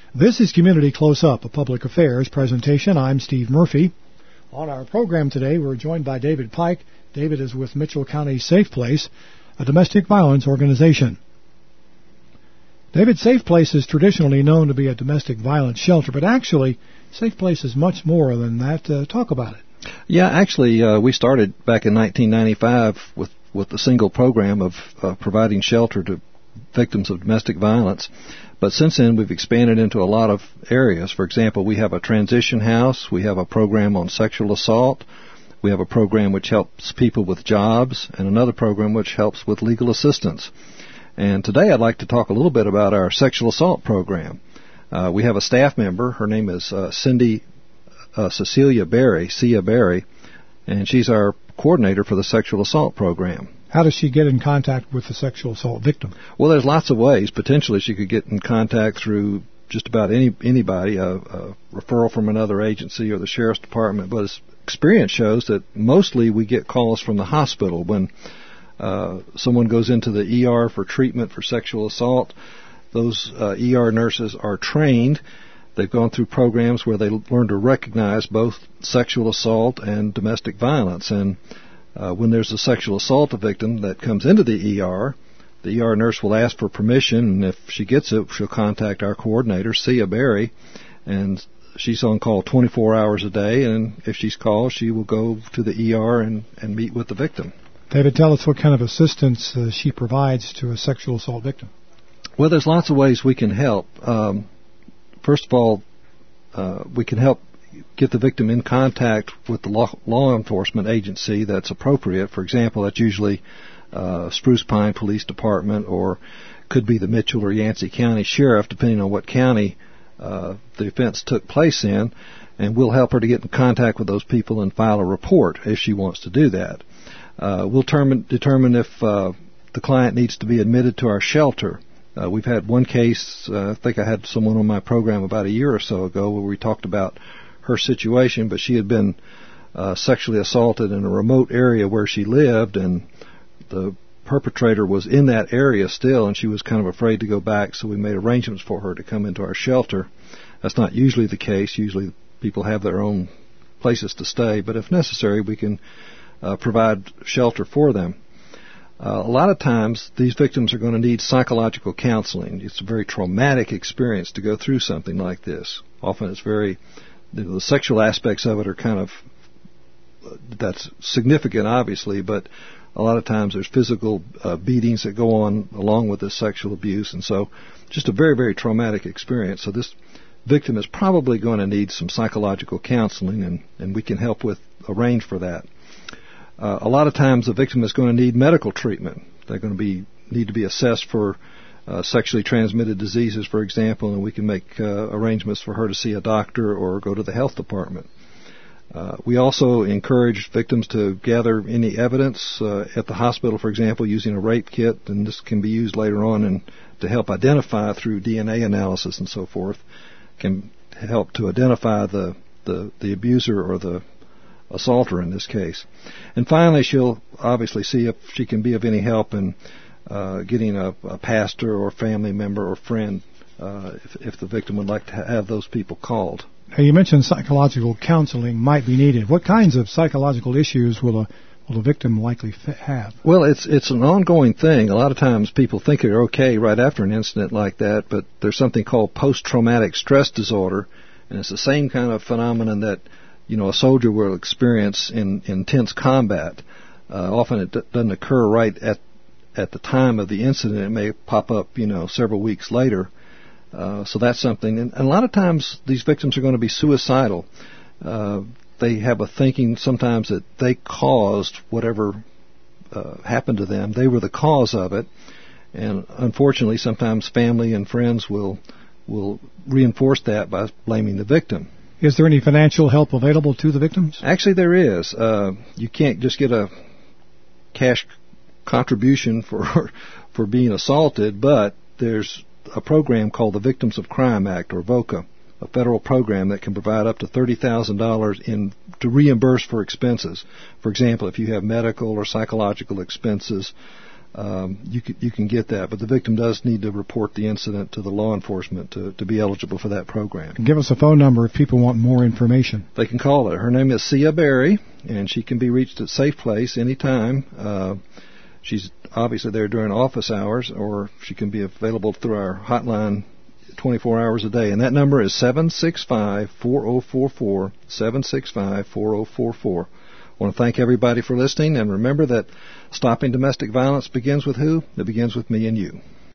This is Community Close-Up, a public affairs presentation. I'm Steve Murphy. On our program today, we're joined by David Pike. David is with Mitchell County Safe Place, a domestic violence organization. David, Safe Place is traditionally known to be a domestic violence shelter, but actually, Safe Place is much more than that. Talk about it. Yeah, actually, we started back in 1995 with the single program of providing shelter to victims of domestic violence. But since then, we've expanded into a lot of areas. For example, we have a transition house. We have a program on sexual assault. We have a program which helps people with jobs, and another program which helps with legal assistance. And today I'd like to talk a little bit about our sexual assault program. We have a staff member. Her name is Cindy Cecilia Berry, Cia Berry, and she's our coordinator for the sexual assault program. How does she get in contact with the sexual assault victim? Well, there's lots of ways. Potentially she could get in contact through just about anybody, a referral from another agency or the sheriff's department. But experience shows that mostly we get calls from the hospital when someone goes into the ER for treatment for sexual assault. Those ER nurses are trained. They've gone through programs where they learn to recognize both sexual assault and domestic violence. And when there's a sexual assault victim that comes into the ER nurse will ask for permission, and if she gets it, she'll contact our coordinator, Cia Berry, and she's on call 24 hours a day, and if she's called, she will go to the ER and meet with the victim. David, tell us what kind of assistance she provides to a sexual assault victim. Well, there's lots of ways we can help. First of all, we can help get the victim in contact with the law enforcement agency that's appropriate. For example, that's usually Spruce Pine Police Department, or could be the Mitchell or Yancey County Sheriff, depending on what county the offense took place in, and we'll help her to get in contact with those people and file a report if she wants to do that. We'll determine if the client needs to be admitted to our shelter. We've had one case, I think I had someone on my program about a year or so ago where we talked about her situation, but she had been sexually assaulted in a remote area where she lived, and the perpetrator was in that area still, and she was kind of afraid to go back, so we made arrangements for her to come into our shelter. That's not usually the case. Usually people have their own places to stay, but if necessary, we can provide shelter for them. A lot of times, these victims are going to need psychological counseling. It's a very traumatic experience to go through something like this. Often it's the sexual aspects of it are kind of, that's significant, obviously, but a lot of times there's physical beatings that go on along with this sexual abuse, and so just a very, very traumatic experience. So this victim is probably going to need some psychological counseling, and we can help arrange for that. A lot of times the victim is going to need medical treatment. They're going to need to be assessed for sexually transmitted diseases, for example, and we can make arrangements for her to see a doctor or go to the health department. We also encourage victims to gather any evidence at the hospital, for example, using a rape kit, and this can be used later on and to help identify through DNA analysis and so forth, can help to identify the abuser or the assaulter in this case. And finally, she'll obviously see if she can be of any help in getting a pastor or family member or friend if the victim would like to have those people called. Now, you mentioned psychological counseling might be needed. What kinds of psychological issues will a victim likely have? Well, it's an ongoing thing. A lot of times people think they're okay right after an incident like that, but there's something called post-traumatic stress disorder, and it's the same kind of phenomenon that a soldier will experience in intense combat. Often it doesn't occur right at the time of the incident. It may pop up, several weeks later. So that's something. And a lot of times these victims are going to be suicidal. They have a thinking sometimes that they caused whatever happened to them. They were the cause of it. And unfortunately, sometimes family and friends will reinforce that by blaming the victim. Is there any financial help available to the victims? Actually, there is. You can't just get a cash contribution for being assaulted, but there's a program called the Victims of Crime Act, or VOCA, a federal program that can provide up to $30,000 to reimburse for expenses. For example, if you have medical or psychological expenses, you can get that. But the victim does need to report the incident to the law enforcement to be eligible for that program. And give us a phone number if people want more information. They can call it. Her name is Sia Berry, and she can be reached at Safe Place anytime. She's obviously there during office hours, or she can be available through our hotline 24 hours a day. And that number is 765-4044, 765-4044. I want to thank everybody for listening, and remember that stopping domestic violence begins with who? It begins with me and you.